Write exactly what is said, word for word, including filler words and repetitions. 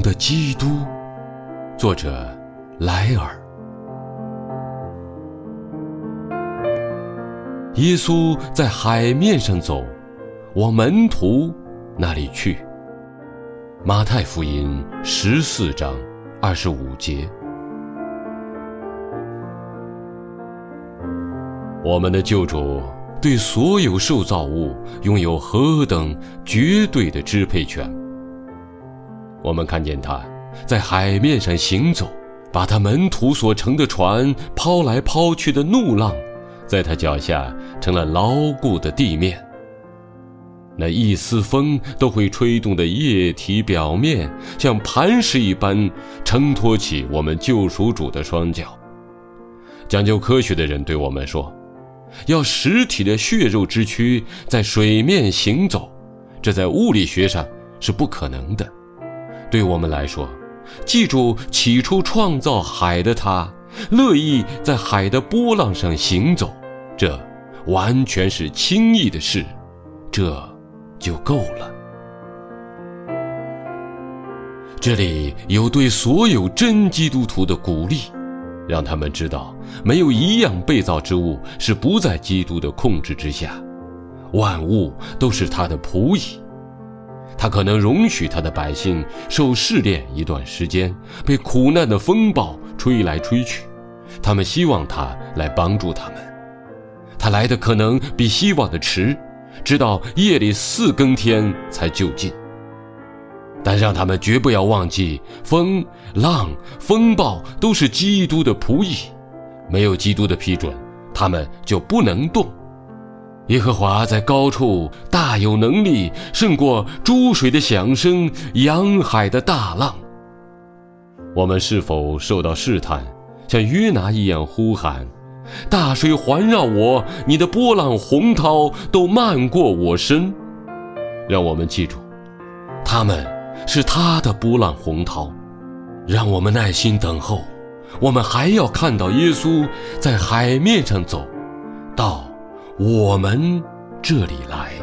的基督。作者莱尔。耶稣在海面上走，往门徒那里去。马太福音十四章二十五节。我们的救主对所有受造物拥有何等绝对的支配权。我们看见他在海面上行走，把他门徒所乘的船抛来抛去的怒浪，在他脚下成了牢固的地面。那一丝风都会吹动的液体表面，像磐石一般承托起我们救赎主的双脚。讲究科学的人对我们说，要实体的血肉之躯在水面行走，这在物理学上是不可能的。对我们来说，记住起初创造海的他，乐意在海的波浪上行走，这完全是轻易的事，这就够了。这里有对所有真基督徒的鼓励，让他们知道没有一样被造之物是不在基督的控制之下，万物都是他的仆役。他可能容许他的百姓受试炼一段时间，被苦难的风暴吹来吹去，他们希望他来帮助他们。他来的可能比希望的迟，直到夜里四更天才就近。但让他们绝不要忘记，风、浪、风暴都是基督的仆役，没有基督的批准，他们就不能动。耶和华在高处大有能力，胜过诸水的响声，洋海的大浪。我们是否受到试探，像约拿一样呼喊，大水环绕我，你的波浪洪涛都漫过我身？让我们记住，他们是他的波浪洪涛。让我们耐心等候，我们还要看到耶稣在海面上走，到我们这里来。